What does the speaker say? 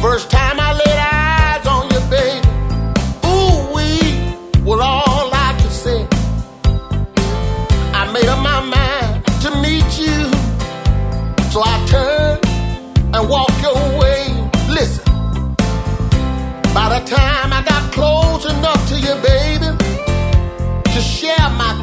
First time I laid eyes on you, baby, ooh-wee was all I could say. I made up my mind to meet you, so I turned and walked your way. Listen, by the time I got close enough to you, baby, to share my